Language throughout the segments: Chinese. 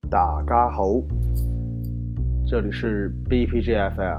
大家好，这里是 BPGFM。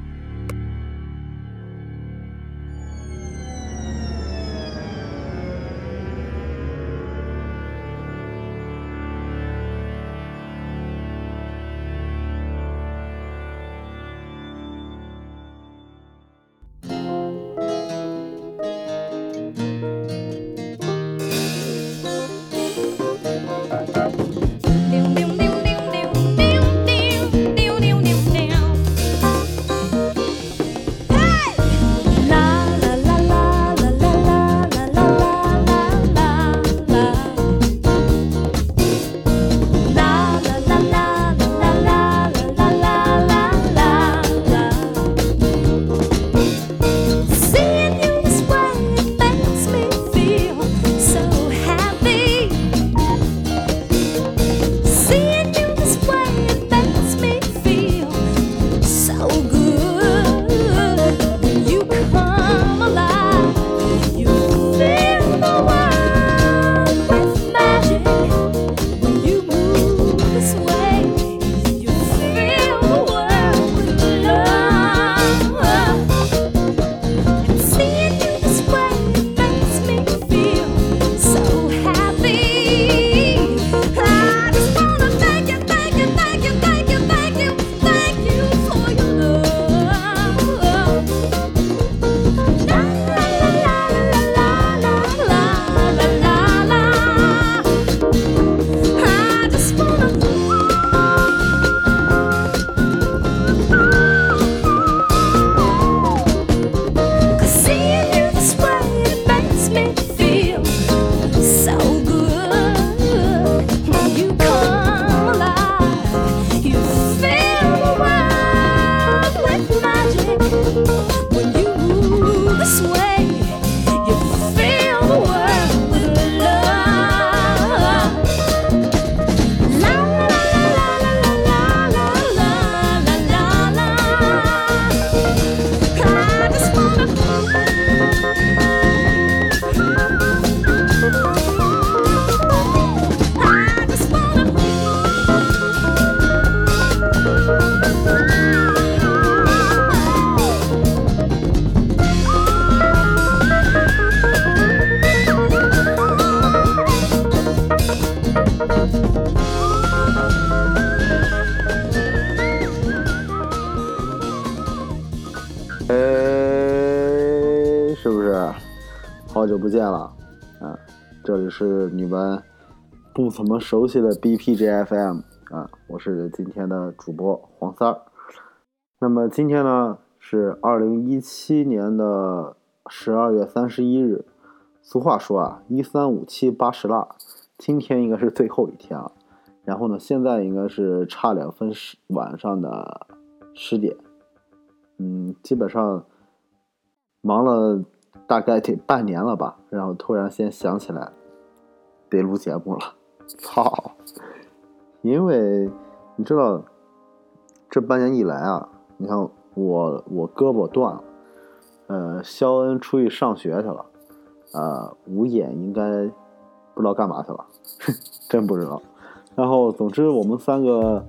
是不是好久不见了？这里是你们不怎么熟悉的 BPGFM 啊，我是今天的主播黄三儿。那么今天呢是2017年的12月31日。俗话说啊，135780腊，今天应该是最后一天了。然后呢，现在应该是差2分晚上的10点。基本上忙了大概得半年了吧，然后突然先想起来得录节目了，操！因为你知道这半年以来啊，你看我胳膊断了，肖恩出去上学去了，吴衍应该不知道干嘛去了，真不知道。然后总之我们三个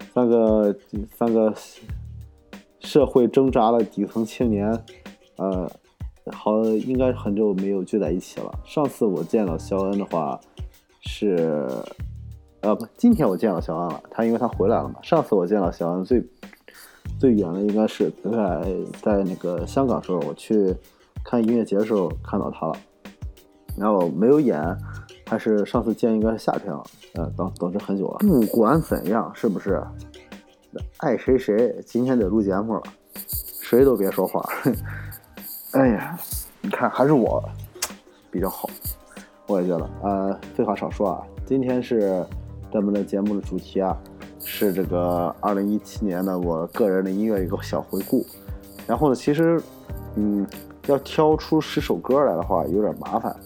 社会挣扎的底层青年，应该很久没有聚在一起了。上次我见到肖恩的话是，今天我见到肖恩了，因为他回来了嘛。上次我见到肖恩最远的应该是在那个香港时候，我去看音乐节的时候看到他了，然后没有演，还是上次见应该是夏天了，等着很久了。不管怎样，是不是？爱谁，今天得录节目了，谁都别说话。哎呀，你看还是我比较好，我也觉得。废话少说啊，今天是咱们的节目的主题啊，是这个2017年的我个人的音乐一个小回顾。然后呢，其实要挑出10首歌来的话有点麻烦，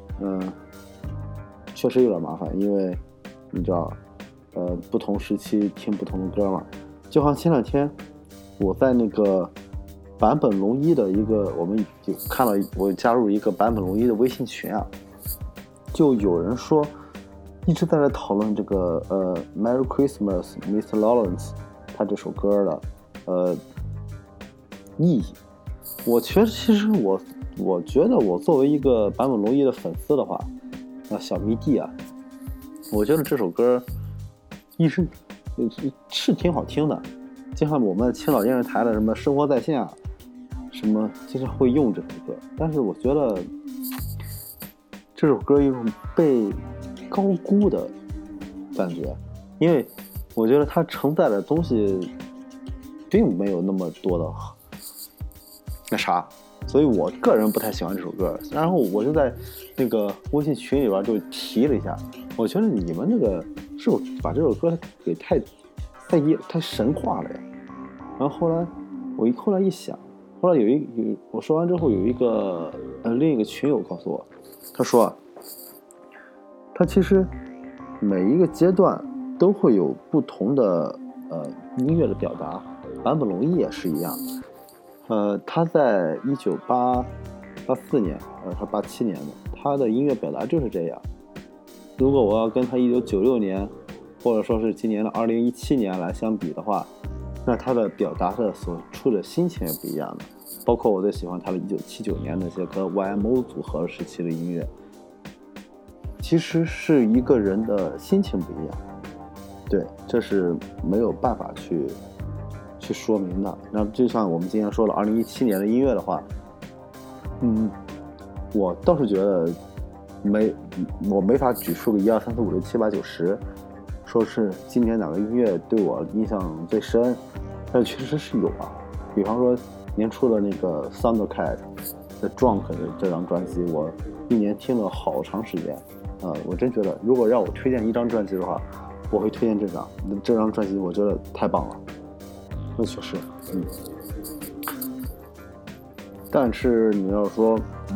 确实有点麻烦，因为你知道不同时期听不同的歌嘛。就像前2天我在那个坂本龙一的一个，我们有看到我加入一个坂本龙一的微信群啊，就有人说一直在讨论这个Merry Christmas Mr. Lawrence 他这首歌的意义。我其实我觉得我作为一个坂本龙一的粉丝的话，小迷弟啊，我觉得这首歌一直是挺好听的，就像我们青岛电视台的什么生活在线啊，什么经常会用这首歌，但是我觉得这首歌有种被高估的感觉，因为我觉得它承载的东西并没有那么多的那啥，所以我个人不太喜欢这首歌。然后我就在那个微信群里边就提了一下，我觉得你们那个是否把这首歌给太神话了呀？然后后来一想，后来我说完之后，有一个另一个群友告诉我，他说他其实每一个阶段都会有不同的音乐的表达，坂本龙一也是一样。他在1984年，他87年的，他的音乐表达就是这样。如果我要跟他1996年，或者说是今年的2017年来相比的话，那他的表达的所处的心情也不一样的。包括我最喜欢他的1979年那些跟 YMO 组合时期的音乐，其实是一个人的心情不一样。对，这是没有办法去说明的。那就像我们今天说了2017年的音乐的话，我倒是觉得我没法举出个1、2、3、4、5、6、7、8、9、10，说是今年哪个音乐对我印象最深，但确实是有啊。比方说年初的那个 Thundercat 的 Drunk 的这张专辑，我一年听了好长时间。我真觉得如果让我推荐一张专辑的话，我会推荐这张专辑，我觉得太棒了。那确实，但是你要说，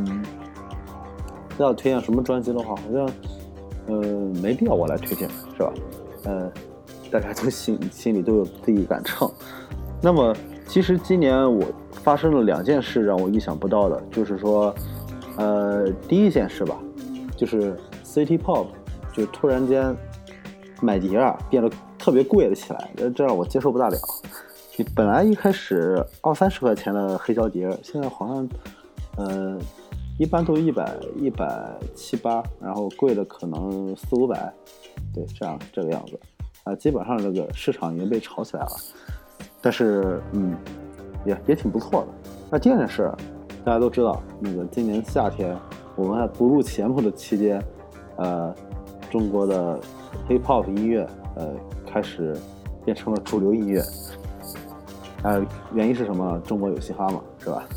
要推荐什么专辑的话，好像，没必要我来推荐，是吧？大家都心里都有自己杆秤。那么，其实今年我发生了2件事让我意想不到的，就是说，第一件事吧，就是 City Pop 就突然间买碟啊变得特别贵了起来，这让我接受不大了。你本来一开始20-30块钱的黑胶碟，现在好像一般都170、180，然后贵的可能400、500，对，这个样子基本上这个市场已经被炒起来了。但是也挺不错的。那第二件事，大家都知道，那个今年夏天我们还不录节目的期间，中国的 hip hop 音乐开始变成了主流音乐。原因是什么？中国有嘻哈嘛，是吧？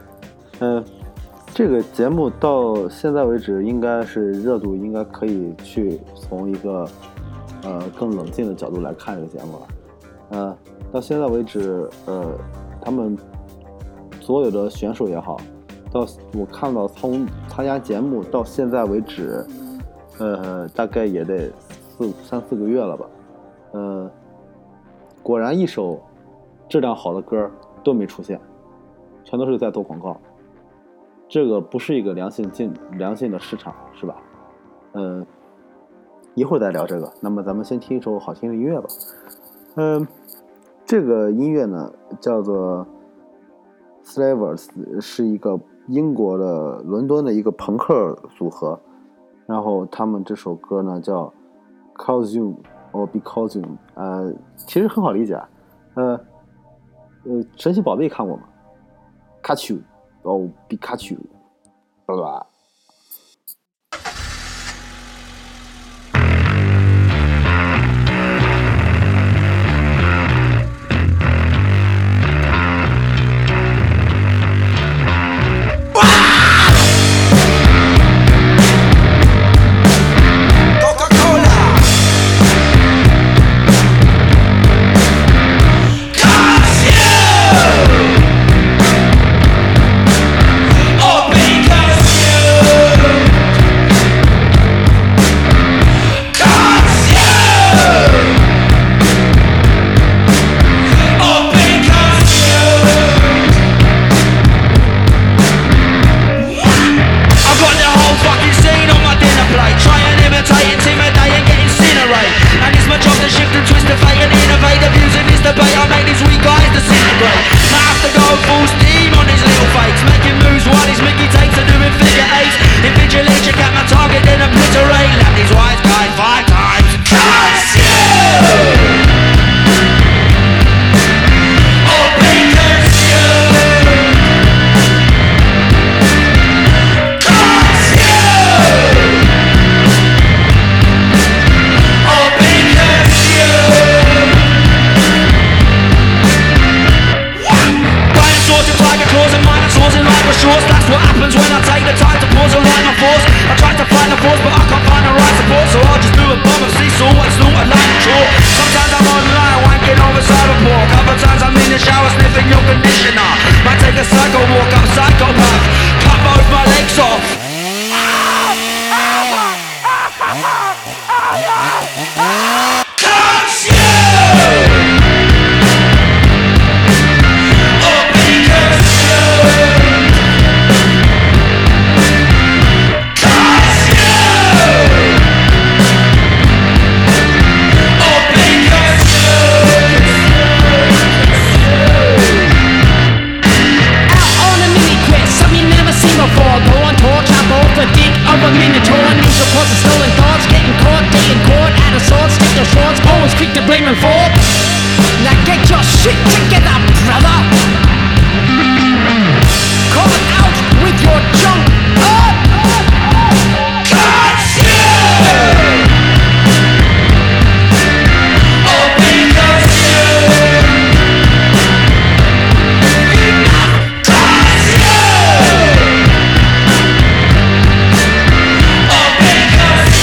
这个节目到现在为止，应该是热度应该可以去从一个更冷静的角度来看这个节目了。到现在为止，他们所有的选手也好，到我看到从参加节目到现在为止，大概也得3-4个月了吧。果然一首质量好的歌都没出现，全都是在做广告。这个不是一个良性的市场，是吧？一会儿再聊这个。那么咱们先听一首好听的音乐吧。这个音乐呢叫做 Slavers， 是一个英国的伦敦的一个朋克组合。然后他们这首歌呢叫 Cause You or Because You， 其实很好理解。神奇宝贝看过吗？卡丘哦，比卡丘，对吧？ Oh, because you sidewalk. Other times I'm in the shower sniffing your conditioner. Might take a psycho walk, I'm a psychopath. Cut both my legs off. Curse you! Oh, because you! Curse you! Oh, because you! Out on a mini quest, something you never seen before. Go on tour, chop off the dick of a minotaur. Ninja cause of stolen thoughts, getting caught, getting caught. Out of sorts, stick your shorts, always quick to blame and fall. Now get your shit together, brother. Come out with your junk up. Curse you! Oh, because you! Curse you! Oh, because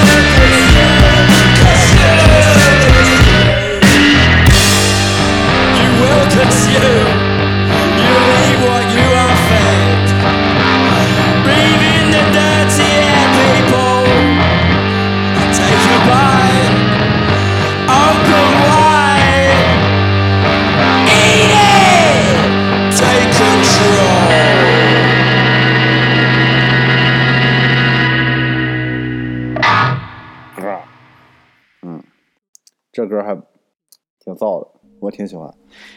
you will consume. You eat what you are fed. Breathe in the dirty air, people. Take a bite. Open wide. Eat it. Take control. 这歌还挺燥的，我挺喜欢。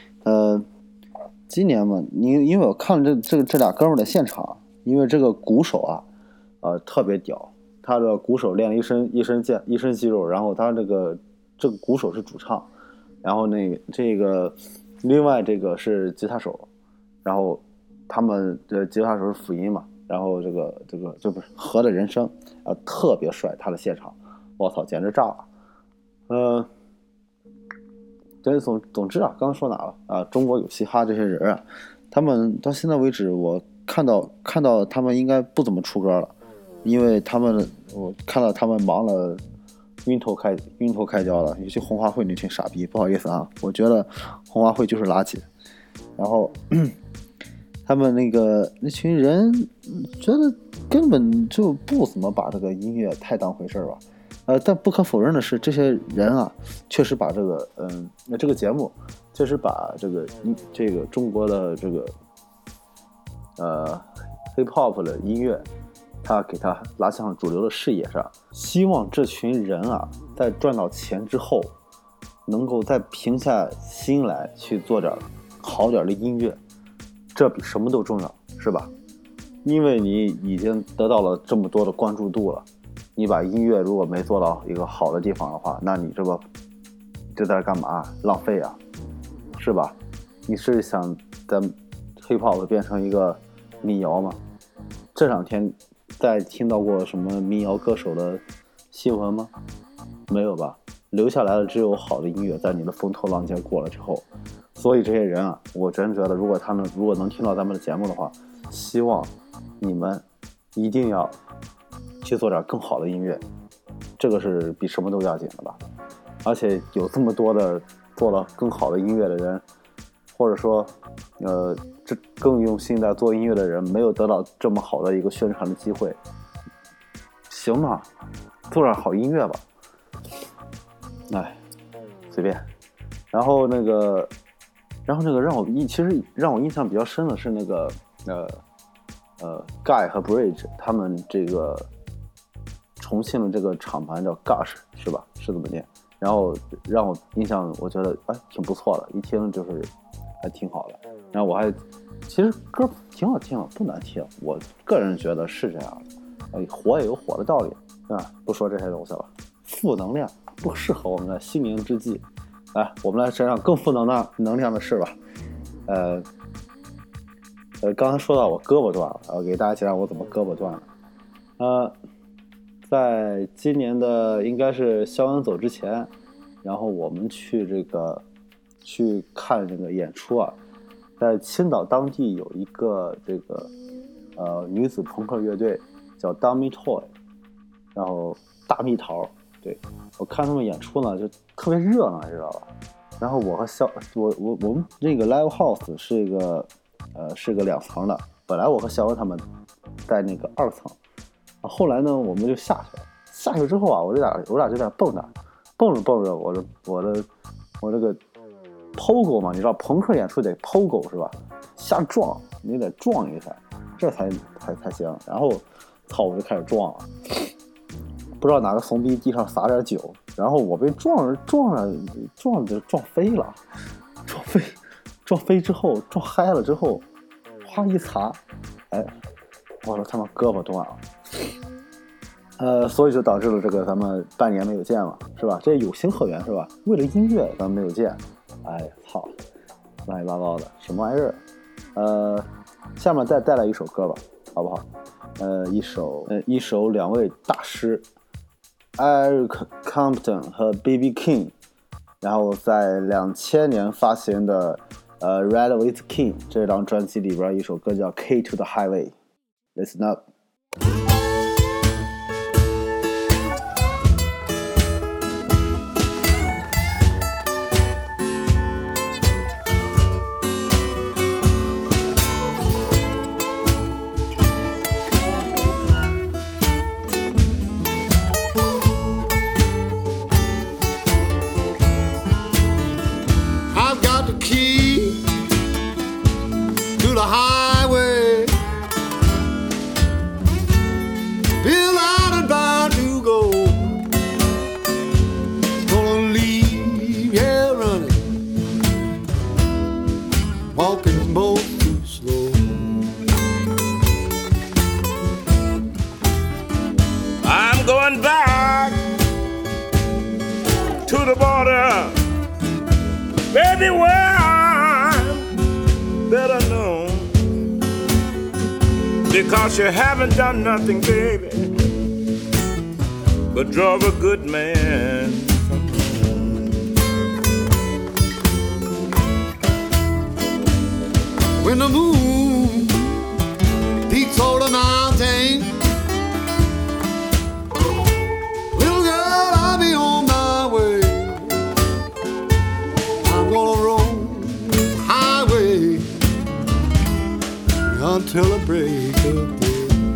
今年嘛，因为我看了这俩哥们儿的现场，因为这个鼓手啊，特别屌，他的鼓手练了一身肌肉，然后他这个鼓手是主唱，然后这个另外这个是吉他手，然后他们的吉他手是辅音嘛，然后这个就不是和的人声特别帅，他的现场，我操，简直炸了。对，总之啊，刚刚说哪了啊？中国有嘻哈这些人啊，他们到现在为止，我看到他们应该不怎么出歌了，因为我看到他们忙了，晕头开交了。尤其红花会那群傻逼，不好意思啊，我觉得红花会就是垃圾。然后他们那群人觉得根本就不怎么把这个音乐太当回事吧。但不可否认的是，这些人啊，确实把这个节目确实把这个中国的这个hip hop 的音乐，他给他拉向主流的视野上。希望这群人啊，在赚到钱之后，能够再平下心来去做点好点的音乐，这比什么都重要，是吧？因为你已经得到了这么多的关注度了。你把音乐如果没做到一个好的地方的话，那你这在这干嘛？浪费啊，是吧？你是想咱 hip hop 变成一个民谣吗？这两天在听到过什么民谣歌手的新闻吗？没有吧？留下来的只有好的音乐，在你的风头浪尖过了之后。所以这些人啊，我真觉得如果能听到咱们的节目的话，希望你们一定要去做点更好的音乐，这个是比什么都要紧的吧。而且有这么多的做了更好的音乐的人，或者说这更用心在做音乐的人，没有得到这么好的一个宣传的机会，行嘛，做点好音乐吧。哎，随便。然后那个其实让我印象比较深的是那个Guy 和 Bridge 他们这个重庆的这个厂牌叫 Gush 是吧？是这么念。然后让我印象，我觉得挺不错的，一听就是还挺好的。然后其实歌挺好听的，不难听，我个人觉得是这样的。火也有火的道理，对吧？不说这些东西了，负能量不适合我们的新年之际。来，我们来想想更负能量的事吧。刚才说到我胳膊断了，给大家讲讲我怎么胳膊断了。在今年的应该是肖恩走之前，然后我们去看这个演出啊，在青岛当地有一个女子朋克乐队叫 Dummy Toy， 然后大蜜桃。对，我看他们演出呢，就特别热闹，知道吧？ 然后我们那个 live house 是个2层的，本来我和肖恩他们在那个2层，后来呢我们就下去了。下去之后啊，我俩就在那蹦着，我这个 pogo 嘛，你知道朋克演出得 pogo 是吧？瞎撞，你得撞一下，这才行。然后操，我就开始撞了，不知道哪个怂逼地上撒点酒，然后我被撞飞了，撞飞之后撞嗨了之后，哗一擦，哎，我说他妈胳膊断了。所以就导致了这个咱们半年没有见了，是吧？这有情可原是吧？为了音乐咱们没有见，哎操，乱七八糟的什么玩意儿？下面再带来一首歌吧，好不好？一首2位大师 Eric Compton 和 B.B. King， 然后在2000年发行的Ride with King 这张专辑里边一首歌叫 Key to the Highway。 Listen up。Because you haven't done nothing, baby, but drove a good man from home. When the moon peaks over the mountain, little girl, I'll be on my way. I'm gonna roll the highway until the break of day.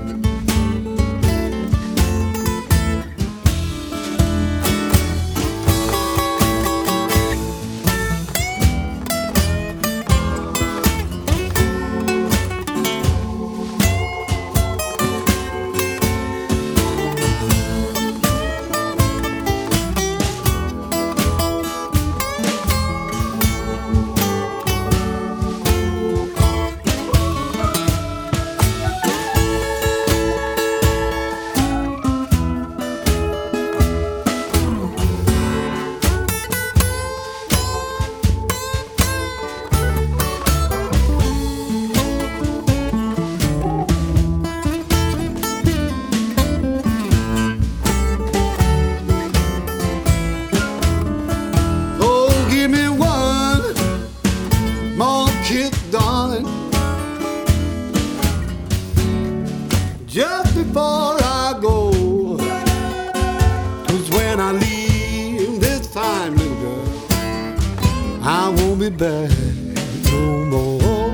Just before I go, 'cause when I leave this time, little girl, I won't be back no more.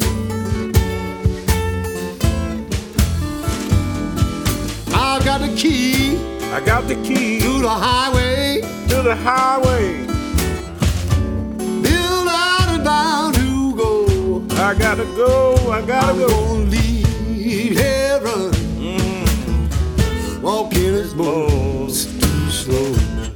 I got the key. I got the key to the highway. To the highway. Bill out and bound to go. I gotta go. I gotta go. I'm gonna leave heaven. Walking is most too slow.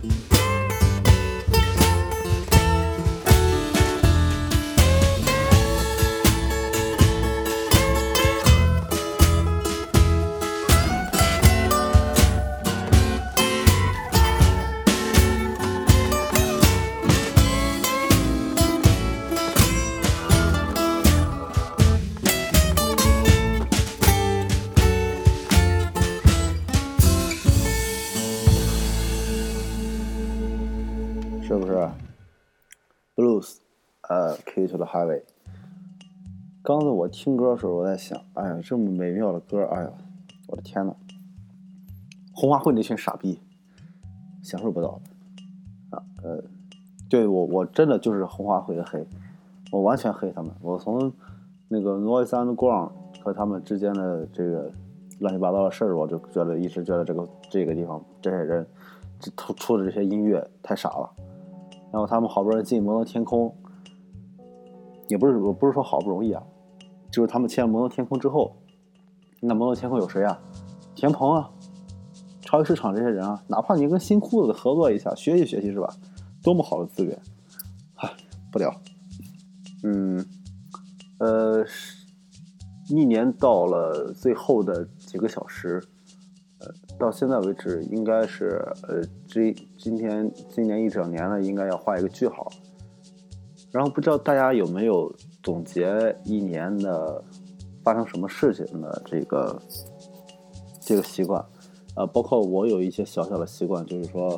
Blues， Key to the Highway。刚才我听歌的时候，我在想，哎呀，这么美妙的歌，哎呀，我的天呐，红花会那群傻逼享受不到的啊。 对，我真的就是红花会的黑，我完全黑他们。我从那个 Noise Underground 和他们之间的这个乱七八糟的事儿，我就一直觉得这个地方这些人出的这些音乐太傻了。然后他们好不容易进摩登天空，我不是说好不容易啊，就是他们签了摩登天空之后，那摩登天空有谁啊？田鹏啊，超级市场这些人啊，哪怕你跟新裤子合作一下，学习学习是吧？多么好的资源，不聊。一年到了最后的几个小时，到现在为止应该是今年一整年了，应该要画一个句号。然后不知道大家有没有总结一年的发生什么事情的这个习惯？包括我有一些小小的习惯，就是说，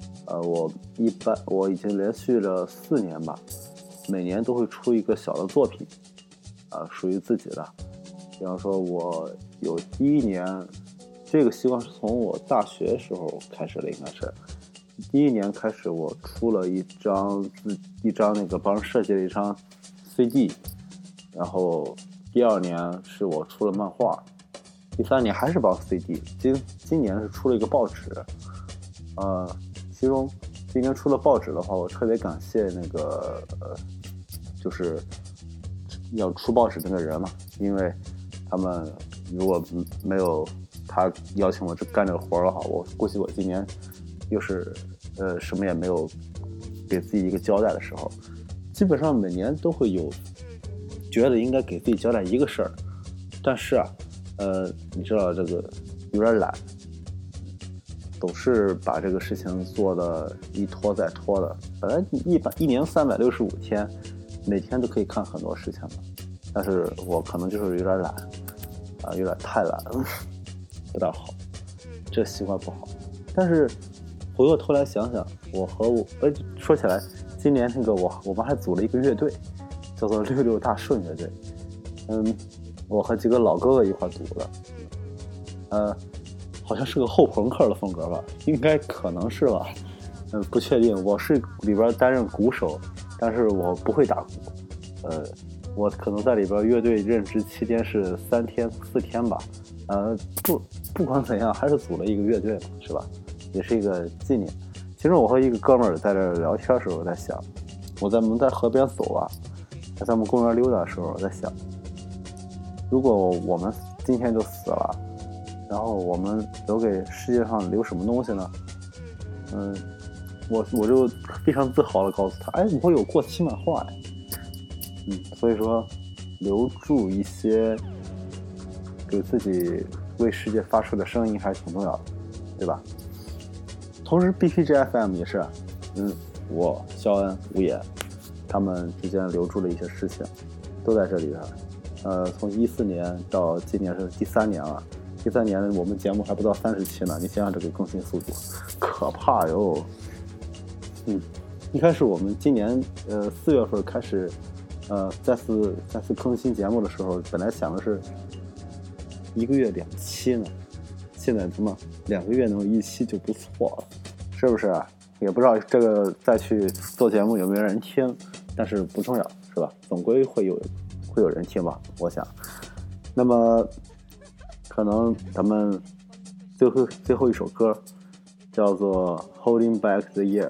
我已经连续了4年吧，每年都会出一个小的作品，属于自己的。比方说，我有第一年，这个习惯是从我大学时候开始的，应该是第一年开始，我出了一张那个帮人设计了一张 CD， 然后第二年是我出了漫画，第3年还是帮 CD， 今年是出了一个报纸，其中今年出了报纸的话，我特别感谢那个就是要出报纸那个人嘛，因为他们如果没有他邀请我干这个活的话，我估计我今年又是什么也没有给自己一个交代的时候。基本上每年都会有觉得应该给自己交代一个事儿，但是啊你知道这个有点懒，总是把这个事情做的一拖再拖的。本来一年365天，每天都可以看很多事情的，但是我可能就是有点懒有点太懒了，不大好，这习惯不好。但是回过头来想想，说起来，今年那个我们还组了一个乐队，叫做66大顺乐队。我和几个老哥哥一块组的，好像是个后朋克的风格吧，可能是吧，不确定。我是里边担任鼓手，但是我不会打鼓，我可能在里边乐队任职期间是3天4天吧，不管怎样，还是组了一个乐队嘛，是吧？也是一个纪念。其实我和一个哥们儿在这聊天的时候，我在想，我们在河边走啊，在咱们公园溜达的时候，我在想，如果我们今天就死了，然后我们留给世界上留什么东西呢？我就非常自豪的告诉他，我有过期漫画哎。所以说留住一些给自己为世界发出的声音还是挺重要的，对吧？同时 BPGFM 也是我肖恩吴野他们之间留住了一些事情，都在这里边。从14年到今年是第3年了，第3年我们节目还不到30期呢，你想想这个更新速度可怕哟。一开始我们今年4月份开始再次更新节目的时候，本来想的是1个月2期呢，现在怎么2个月能有1期就不错了，是不是？也不知道这个再去做节目有没有人听，但是不重要，是吧？总归会有人听吧，我想。那么可能咱们最后一首歌叫做 Holding Back the Year。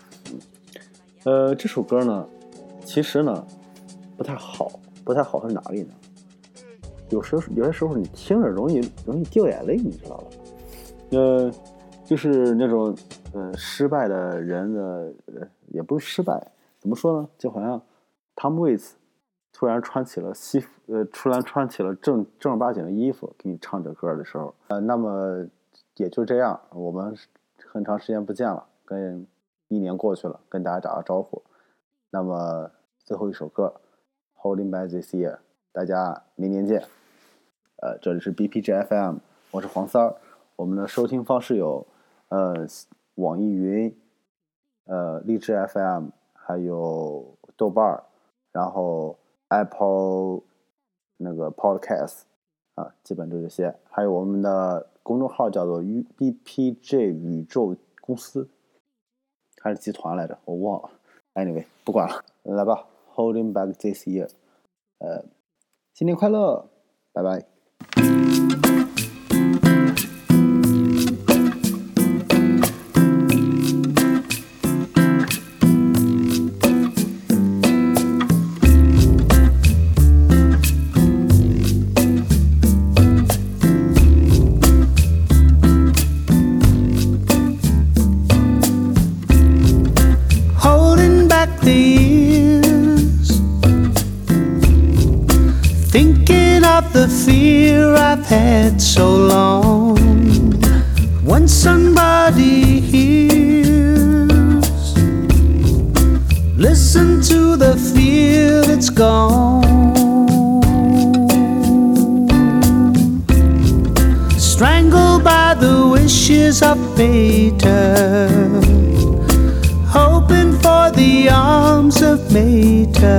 这首歌呢，其实呢不太好是哪里呢？有些时候你听着容易掉眼泪，你知道吧？就是那种失败的人的也不是失败，怎么说呢？就好像 Tom Waits 突然穿起了正儿八经的衣服给你唱这歌的时候，那么也就这样，我们很长时间不见了，跟1年过去了，跟大家打个招呼。那么最后一首歌 Holding Back This Year， 大家明年见。这里是 BPGFM， 我是黄三儿。我们的收听方式有网易云、荔枝 FM， 还有豆瓣，然后 Apple 那个 Podcast 基本就这些。还有我们的公众号叫做 BPJ 宇宙公司，还是集团来着，我忘了。 Anyway， 不管了，来吧 ，Holding Back This Year， 新年快乐，拜拜。 The fear I've had so long. Once somebody hears, listen to the fear that's gone. Strangled by the wishes of Mater, hoping for the arms of Mater.